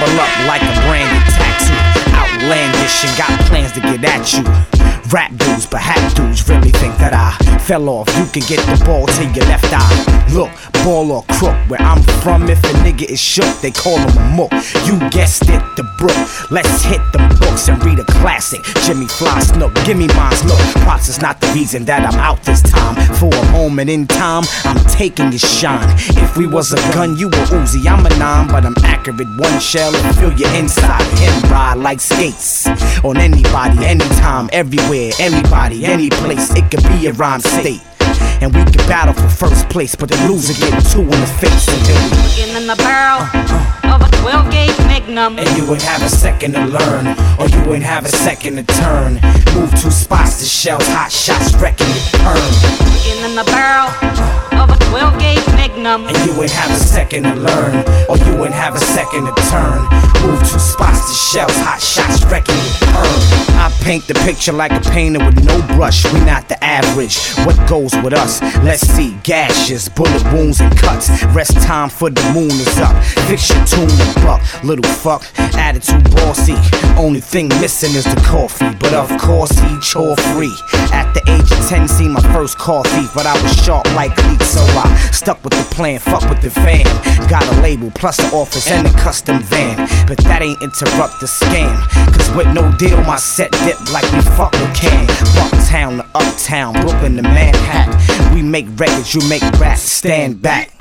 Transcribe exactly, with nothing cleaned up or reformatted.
double up like a branded tattoo. Outlandish and got plans to get at you. Rap dudes, but hat dudes really think that I fell off. You can get the ball to your left eye. Look, ball or crook, where I'm from, if a nigga is shook, they call him a mook. You guessed it, the brook. Let's hit them books and read a classic. Jimmy Fly Snook, gimme mine's look. Props is not the reason that I'm out this time. For a moment in time, I'm taking your shine. If we was a gun, you were Uzi, I'm a nine, but I'm accurate. One shell and fill your inside. And ride like skates on anybody, anytime, everywhere. Anybody, any place, it could be a rhyme state. And we could battle for first place, but the loser getting two in the face until we looking in the barrel of a twelve gauge Magnum. And you ain't have a second to learn, or you ain't have a second to turn. Move two spots, the shells, hot shots, wrecking your turn. Looking in the barrel of a twelve gauge Magnum. And you ain't have a second to learn, or you ain't have a second to turn. Move two spots, the shells, hot shots, wrecking your turn. I paint the picture like a painter with no brush. We not the average. What goes with us? Let's see. Gashes, bullet wounds, and cuts. Rest time for the moon is up. Fix your tune and buck. Little fuck, attitude bossy. Only thing missing is the coffee. But of course he chore free. At the age of ten, seen my first coffee, but I was sharp like leek, so I stuck with the plan. Fuck with the fam. Got a label plus the office and a custom van. But that ain't interrupt the scam. Cause with no deal, my set dip like we fucking can. Bucktown to uptown, Brooklyn to Manhattan. We make records, you make raps, stand back.